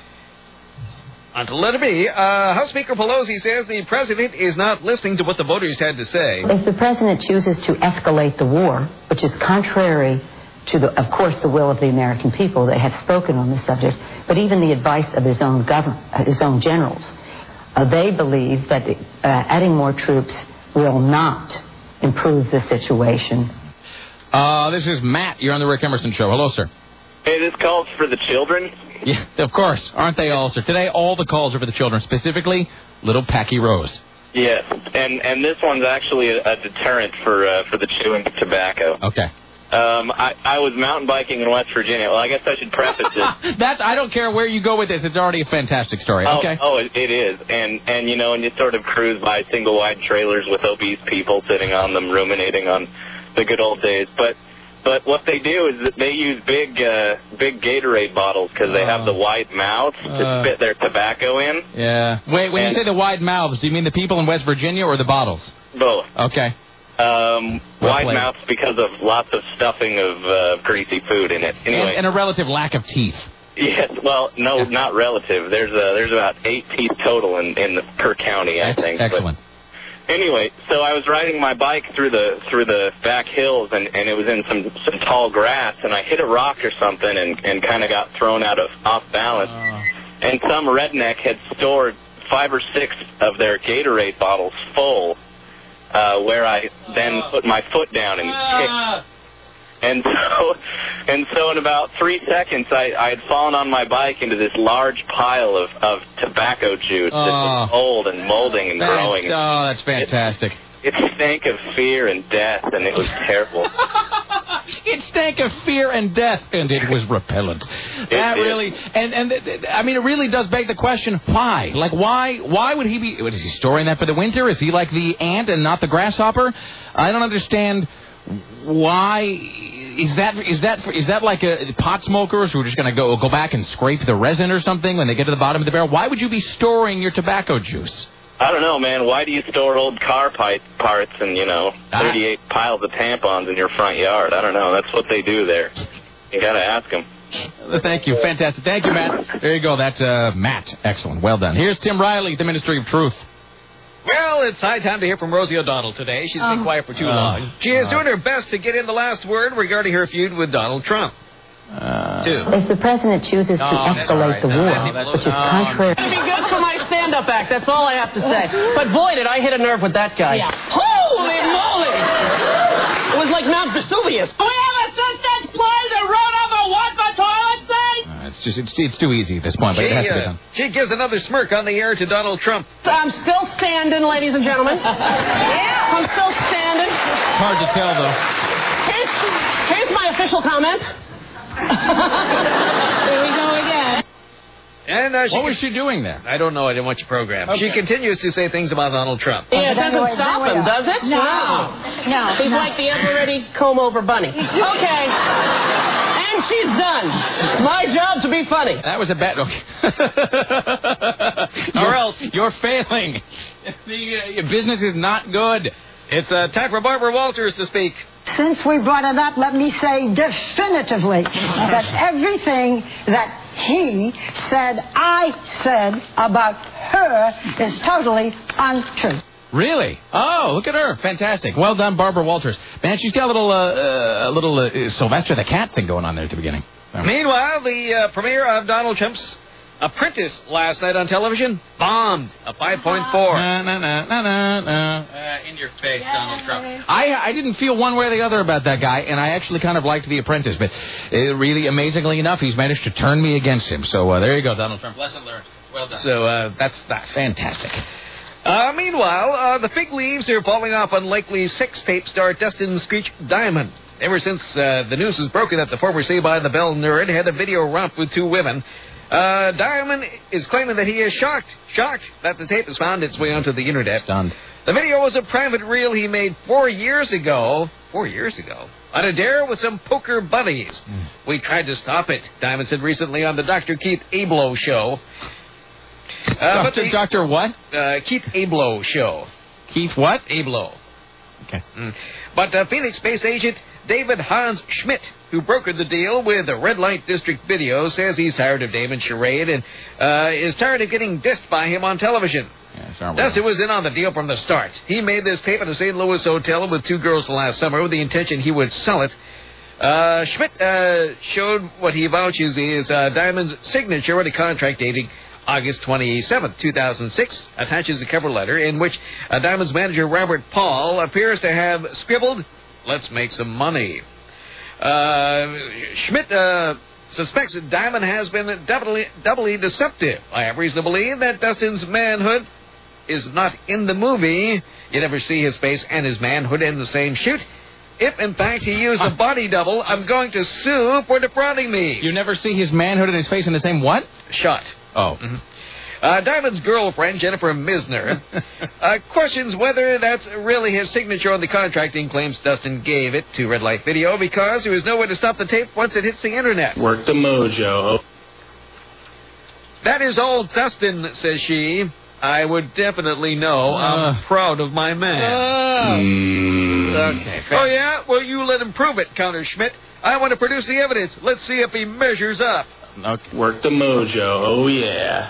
On to let it be. Uh, House Speaker Pelosi says the president is not listening to what the voters had to say. If the president chooses to escalate the war, which is contrary to, the, of course, the will of the American people, they have spoken on this subject, but even the advice of his own government, his own generals, uh, they believe that uh, adding more troops will not improve the situation. Uh, this is Matt. You're on the Rick Emerson Show. Hello, sir. Hey, this call's for the children. Yeah, of course. Aren't they all, sir? Today, all the calls are for the children, specifically little Packy Rose. Yes, and and this one's actually a, a deterrent for uh, for the chewing tobacco. Okay. Um, I, I was mountain biking in West Virginia. Well, I guess I should preface this. That's I don't care where you go with this. It's already a fantastic story. Oh, Okay. oh, it, it is, and and you know, and you sort of cruise by single wide trailers with obese people sitting on them, ruminating on the good old days, but. But what they do is that they use big, uh, big Gatorade bottles because they have the wide mouths to Uh. spit their tobacco in. Yeah. Wait, when And- you say the wide mouths, do you mean the people in West Virginia or the bottles? Both. Okay. Um, Well wide played. mouths because of lots of stuffing of uh, greasy food in it. Anyway. And, and a relative lack of teeth. Yes, well, no, not relative. There's uh, there's about eight teeth total in, in the per county, I Ex- think. Excellent. But anyway, so I was riding my bike through the through the back hills, and, and it was in some, some tall grass, and I hit a rock or something, and, and kind of got thrown out of off balance. Oh. And some redneck had stored five or six of their Gatorade bottles full, uh, where I then put my foot down and kicked. And so, and so in about three seconds, I, I had fallen on my bike into this large pile of, of tobacco juice that was Oh. old and molding and That- growing. oh, that's fantastic. It, it stank of fear and death, and it was terrible. It stank of fear and death, and it was repellent. That did. really, and and th- th- I mean, it really does beg the question: why? Like, why? Why would he be? What, is he storing that for the winter? Is he like the ant and not the grasshopper? I don't understand. Why is that? Is that is that like a pot smokers who are just going to go go back and scrape the resin or something when they get to the bottom of the barrel? Why would you be storing your tobacco juice? I don't know, man. Why do you store old car pipe parts and, you know, thirty-eight piles of tampons in your front yard? I don't know. That's what they do there. You got to ask them. Thank you. Fantastic. Thank you, Matt. There you go. That's uh, Matt. Excellent. Well done. Here's Tim Riley, the Ministry of Truth. Well, it's high time to hear from Rosie O'Donnell today. She's been Oh. quiet for too Oh. long. She is Oh. doing her best to get in the last word regarding her feud with Donald Trump. Uh, Two. If the president chooses to No, that's escalate all right. the No, war, that's- that's- which is no, contrary. It'd be good for my stand-up act. That's all I have to say. But boy, did I hit a nerve with that guy. Yeah. Holy moly! It was like Mount Vesuvius. We have assistants, please, and row number one for toilet seat. Uh, it's just it's, it's too easy at this point, but She, it has to be uh, done. she gives another smirk on the air to Donald Trump. I'm still standing, ladies and gentlemen. Yeah, I'm still standing. It's hard to tell, though. Here's, here's my official comment. Here we go again. And uh, she What was she doing there? I don't know. I didn't watch the program. Okay. She continues to say things about Donald Trump. Yeah, it then doesn't we- stop then we him, are. does it? No. No, He's no. like the ever-ready comb-over bunny. Okay. And she's done. It's my job to be funny. That was a bad. Okay. Or else. You're failing. The, uh, your business is not good. It's uh, time for Barbara Walters to speak. Since we brought it up, let me say definitively that everything that he said, I said about her is totally untrue. Really? Oh, look at her. Fantastic. Well done, Barbara Walters. Man, she's got a little, uh, uh, a little uh, Sylvester the Cat thing going on there at the beginning. Meanwhile, the uh, premiere of Donald Trump's Apprentice last night on television bombed a five point four. Na, na, na, na, na, na. Uh, in your face, Yay. Donald Trump. I I didn't feel one way or the other about that guy, and I actually kind of liked The Apprentice. But uh, really, amazingly enough, he's managed to turn me against him. So uh, there you go, Donald Trump. Lesson learned. Well done. So uh, that's that. Fantastic. Uh, meanwhile, uh, the fig leaves are falling off unlikely sex tape star Dustin Screech Diamond. Ever since uh, the news was broken that the former Saved by the Bell nerd had a video romp with two women, Uh, Diamond is claiming that he is shocked, shocked that the tape has found its way onto the internet. Stunned. The video was a private reel he made four years ago, four years ago, on a dare with some poker buddies. Mm. We tried to stop it, Diamond said recently on the Doctor Keith Abloh show. Uh, Doctor but the, Doctor what? Uh, Keith Abloh show. Keith what? Abloh. Okay. Mm. But uh, Phoenix-based agent David Hans Schmidt, who brokered the deal with the Red Light District Video, says he's tired of Damon's charade and uh, is tired of getting dissed by him on television. Yeah, Dustin was in on the deal from the start. He made this tape at a Saint Louis hotel with two girls last summer with the intention he would sell it. Uh, Schmidt uh, showed what he vouches is uh, Diamond's signature on a contract dating August twenty-seventh, two thousand six, attaches a cover letter in which uh, Diamond's manager Robert Paul appears to have scribbled, "Let's make some money." Uh, Schmidt uh, suspects that Diamond has been doubly, doubly deceptive. I have reason to believe that Dustin's manhood is not in the movie. You never see his face and his manhood in the same shoot. If, in fact, he used a body double, I'm going to sue for defrauding me. You never see his manhood and his face in the same what? Shot. Oh. Mm-hmm. Uh, Diamond's girlfriend, Jennifer Misner, uh, questions whether that's really his signature on the contracting claims Dustin gave it to Red Light Video because there was no way to stop the tape once it hits the internet. Work the mojo. That is all Dustin, says she. I would definitely know. Uh, I'm proud of my man. Uh, mm. Okay. Oh, yeah? Well, you let him prove it, counter Schmidt. I want to produce the evidence. Let's see if he measures up. Okay. Work the mojo. Oh, yeah.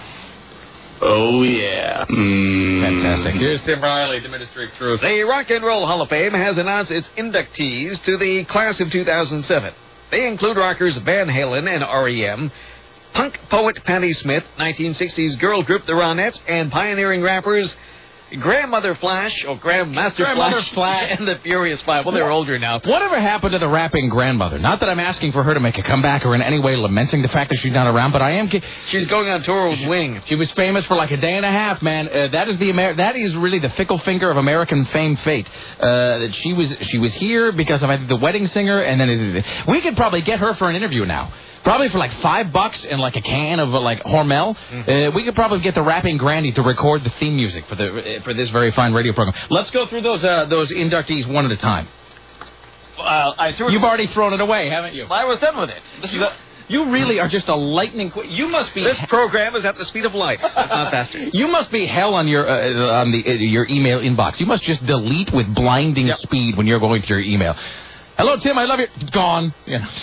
Oh, yeah. Mm. Fantastic. Here's Tim Riley, the Ministry of Truth. The Rock and Roll Hall of Fame has announced its inductees to the class of two thousand seven. They include rockers Van Halen and R E M, punk poet Patti Smith, nineteen sixties girl group The Ronettes, and pioneering rappers Grandmother Flash, or Grandmaster Grandmother Flash, Flash, and the Furious Five. Well, they're older now. Whatever happened to the rapping grandmother? Not that I'm asking for her to make a comeback or in any way lamenting the fact that she's not around, but I am... She's going on tour with Wing. She was famous for like a day and a half, man. Uh, that is the Amer- that is really the fickle finger of American fame fate. Uh, that she was she was here because of I think, The Wedding Singer, and then it, we could probably get her for an interview now. Probably for like five bucks and like a can of uh, like Hormel, mm-hmm. uh, we could probably get the rapping granny to record the theme music for the uh, for this very fine radio program. Let's go through those uh, those inductees one at a time. Uh, I threw You've already thrown it away, haven't you? I was done with it. This is a, you really are just a lightning quick. You must be. This program is at the speed of light, not faster. You must be hell on your uh, on the uh, your email inbox. You must just delete with blinding yep. speed when you're going through your email. Hello, Tim. I love you. It's gone. You know.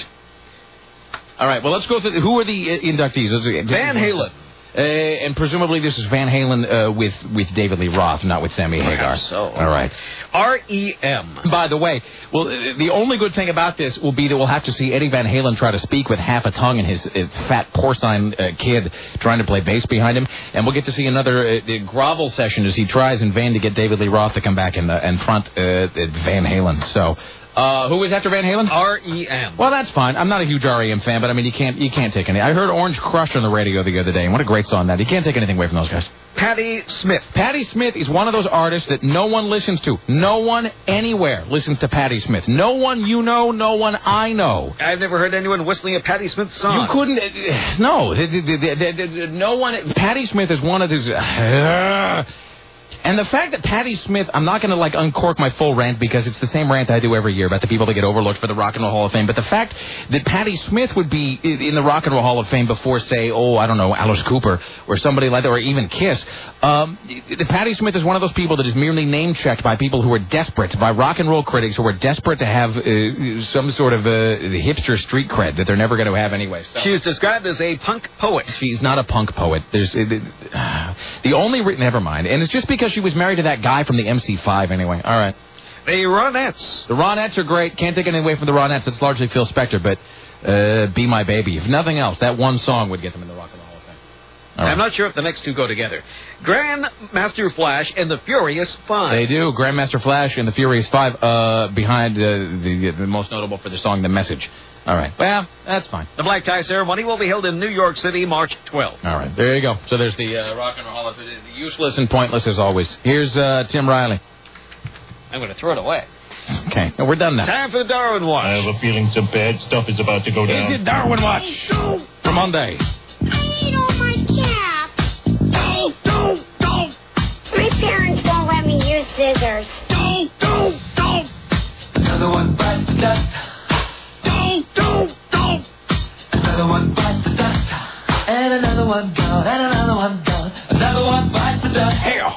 All right, well, let's go through. Who are the uh, inductees? Van Halen. Uh, and presumably this is Van Halen uh, with, with David Lee Roth, not with Sammy Hagar. So. All right. R E M. By the way, well, the only good thing about this will be that we'll have to see Eddie Van Halen try to speak with half a tongue and his, his fat porcine uh, kid trying to play bass behind him. And we'll get to see another uh, grovel session as he tries in vain to get David Lee Roth to come back and, uh, and front uh, Van Halen. So... Uh, who was after Van Halen? R E M. Well, that's fine. I'm not a huge R E M fan, but I mean, you can't you can't take any. I heard Orange Crush on the radio the other day, and what a great song that. You can't take anything away from those guys. Patti Smith. Patti Smith is one of those artists that no one listens to. No one anywhere listens to Patti Smith. No one you know, no one I know. I've never heard anyone whistling a Patti Smith song. You couldn't. Uh, no, the, the, the, the, no one. Patti Smith is one of those. Uh, And the fact that Patti Smith, I'm not going to, like, uncork my full rant because it's the same rant I do every year about the people that get overlooked for the Rock and Roll Hall of Fame. But the fact that Patti Smith would be in the Rock and Roll Hall of Fame before, say, oh, I don't know, Alice Cooper or somebody like that, or even Kiss. Um, Patti Smith is one of those people that is merely name-checked by people who are desperate, by rock and roll critics who are desperate to have uh, some sort of uh, hipster street cred that they're never going to have anyway. So. She is described as a punk poet. She's not a punk poet. There's uh, the only... Re- never mind. And it's just because she was married to that guy from the M C five anyway. All right. The Ronettes. The Ronettes are great. Can't take anything away from the Ronettes. It's largely Phil Spector, but uh, Be My Baby. If nothing else, that one song would get them in the Rock and Roll Hall of Fame. All right. I'm not sure if the next two go together. Grandmaster Flash and the Furious Five. They do. Grandmaster Flash and the Furious Five uh, behind uh, the, the most notable for the song The Message. All right. Well, that's fine. The black tie ceremony will be held in New York City, March twelfth. All right. There you go. So there's the uh, Rock and Roll Hall of Fame. Useless and pointless as always. Here's uh, Tim Riley. I'm going to throw it away. Okay. No, we're done now. Time for the Darwin Watch. I have a feeling some bad stuff is about to go down. Here's your Darwin Watch for Monday. I need all my caps. Don't, don't, don't. My parents won't let me use scissors. Don't, don't, don't. Another one bites the dust. Don't, don't, don't. Another one bites the dust. And another one gone. And another one gone. Another one bites the dust. Hell.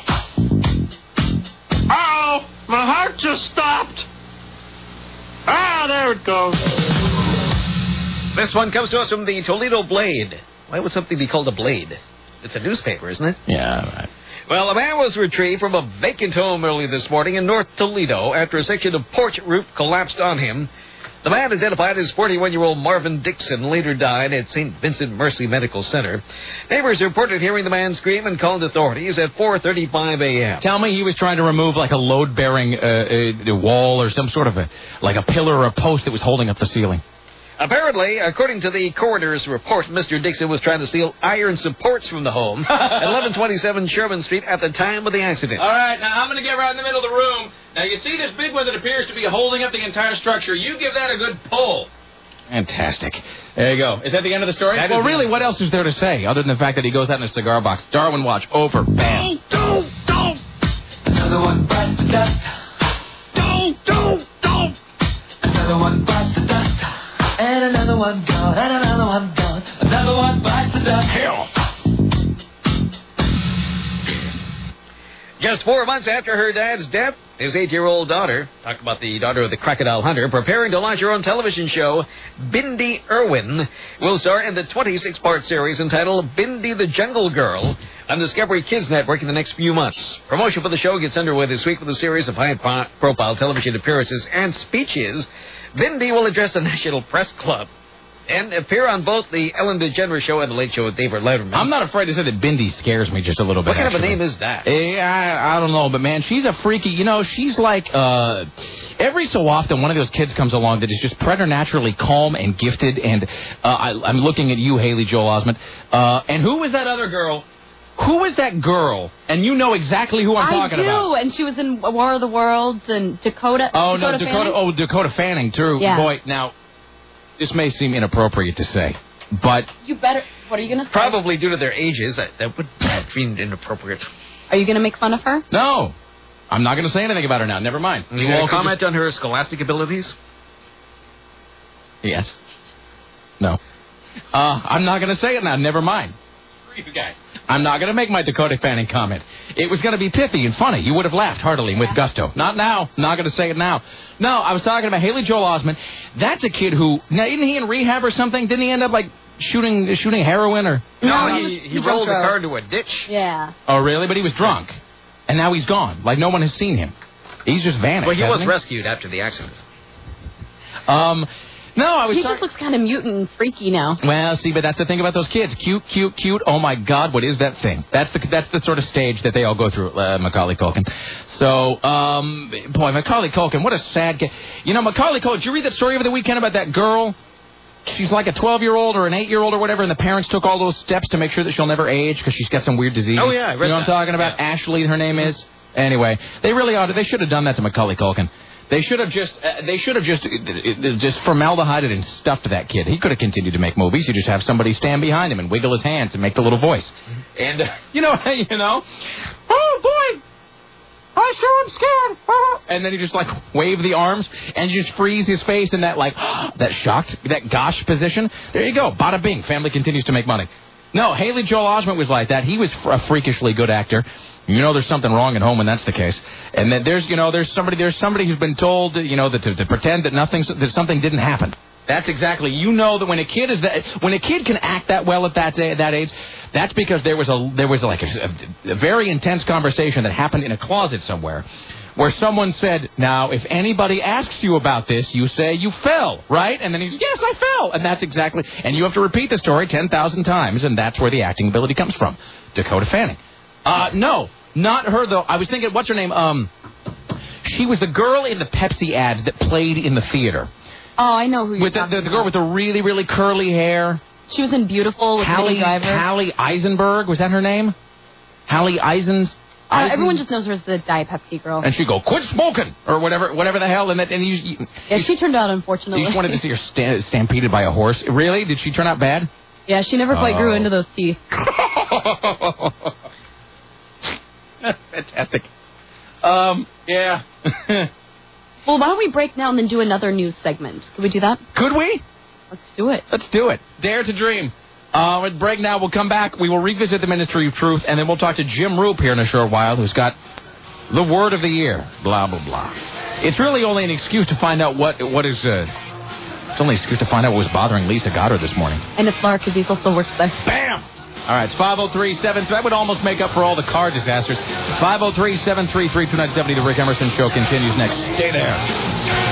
Oh, my heart just stopped. Ah, there it goes. This one comes to us from the Toledo Blade. Why would something be called a blade? It's a newspaper, isn't it? Yeah, right. Well, a man was retrieved from a vacant home early this morning in North Toledo after a section of porch roof collapsed on him. The man, identified as forty-one-year-old Marvin Dixon, later died at Saint Vincent Mercy Medical Center. Neighbors reported hearing the man scream and called authorities at four thirty-five a.m. Tell me he was trying to remove like a load-bearing uh, uh, wall or some sort of a, like a pillar or a post that was holding up the ceiling. Apparently, according to the coroner's report, Mister Dixon was trying to steal iron supports from the home at eleven twenty-seven Sherman Street at the time of the accident. All right, now I'm going to get right in the middle of the room. Now, you see this big one that appears to be holding up the entire structure. You give that a good pull. Fantastic. There you go. Is that the end of the story? That well, is really, the what else is there to say other than the fact that he goes out in a cigar box? Darwin Watch, over, bam. Don't, don't. Another one bites the dust. Don't, don't, don't. Another one bites the dust. And another one gone. And another one gone. Another one bites the dust. Hell. Just four months after her dad's death, his eight-year-old daughter, talk about the daughter of the crocodile hunter, preparing to launch her own television show, Bindi Irwin, will star in the twenty-six part series entitled Bindi the Jungle Girl on Discovery Kids Network in the next few months. Promotion for the show gets underway this week with a series of high-profile television appearances and speeches. Bindi will address the National Press Club and appear on both the Ellen DeGeneres Show and The Late Show with David Letterman. I'm not afraid to say that Bindi scares me just a little bit. What kind actually. of a name is that? Yeah, I, I don't know, but man, she's a freaky, you know, she's like, uh, every so often one of those kids comes along that is just preternaturally calm and gifted, and uh, I, I'm looking at you, Haley Joel Osment, uh, and who was that other girl? Who was that girl? And you know exactly who I'm I talking do, about. and she was in War of the Worlds and Dakota. Oh, Dakota no, Dakota, Fanning? oh, Dakota Fanning, too. Yeah. Boy, now, this may seem inappropriate to say, but... You better. What are you going to say? Probably due to their ages. That, that would seem inappropriate. Are you going to make fun of her? No. I'm not going to say anything about her now. Never mind. Are you going to comment on her scholastic abilities? Yes. No. Uh, I'm not going to say it now. Never mind. Screw you guys. I'm not going to make my Dakota Fanning comment. It was going to be pithy and funny. You would have laughed heartily and with gusto. Not now. Not going to say it now. No, I was talking about Haley Joel Osment. That's a kid who... Now, isn't he in rehab or something? Didn't he end up, like, shooting shooting heroin or... No, No, he, he he was rolled the drunk. car into a ditch. Yeah. Oh, really? But he was drunk. And now he's gone. Like, no one has seen him. He's just vanished. Well, he was hasn't rescued after the accident. Um... No, I was He sorry. just looks kind of mutant and freaky now. Well, see, but that's the thing about those kids. Cute, cute, cute. Oh, my God, what is that thing? That's the that's the sort of stage that they all go through, uh, Macaulay Culkin. So, um, boy, Macaulay Culkin, what a sad kid. You know, Macaulay Culkin, did you read that story over the weekend about that girl? She's like a twelve-year-old or an eight-year-old or whatever, and the parents took all those steps to make sure that she'll never age because she's got some weird disease. Oh, yeah, I read You know what I'm that. talking about? Yeah. Ashley, her name is. Anyway, they really ought to. They should have done that to Macaulay Culkin. They should have just, uh, they should have just, uh, uh, just formaldehyded and stuffed that kid. He could have continued to make movies. You just have somebody stand behind him and wiggle his hands and make the little voice. And, uh, you know, you know, oh, boy, I sure am scared. Oh. And then he just, like, wave the arms and you just freeze his face in that, like, that shocked, that gosh position. There you go. Bada bing. Family continues to make money. No, Haley Joel Osment was like that. He was a freakishly good actor. You know there's something wrong at home when that's the case. And then there's, you know, there's somebody there's somebody who's been told, you know, that to, to pretend that nothing, that something didn't happen. That's exactly. You know that when a kid is that when a kid can act that well at that that age, that's because there was a there was like a, a very intense conversation that happened in a closet somewhere, where someone said, now, if anybody asks you about this, you say you fell, right? And then he's, yes, I fell. And that's exactly, and you have to repeat the story ten thousand times, and that's where the acting ability comes from. Dakota Fanning. Uh, no, not her, though. I was thinking, what's her name? Um, she was the girl in the Pepsi ad that played in the theater. Oh, I know who you're with the, talking the, the girl about. with the really, really curly hair. She was in Beautiful with Hallie, Minnie Driver. Hallie Eisenberg, was that her name? Hallie Eisens? Uh, Eisen? everyone just knows her as the Diet Pepsi girl. And she'd go, quit smoking, or whatever whatever the hell. And, that, and you, you, yeah, you, she turned out, unfortunately. You just wanted to see her sta- stampeded by a horse. Really? Did she turn out bad? Yeah, she never quite Oh. grew into those teeth. Fantastic. Um, yeah. Well, why don't we break now and then do another news segment? Could we do that? Could we? Let's do it. Let's do it. Dare to dream. Uh, at break now, we'll come back. We will revisit the Ministry of Truth, and then we'll talk to Jim Roop here in a short while, who's got the word of the year. Blah, blah, blah. It's really only an excuse to find out what what is... Uh, it's only an excuse to find out what was bothering Lisa Goddard this morning. And it's Mark, because he still works there. Bam! All right, it's five oh three seven... That would almost make up for all the car disasters. five oh three, seven three three, two nine seven oh. The Rick Emerson Show continues next. Stay there.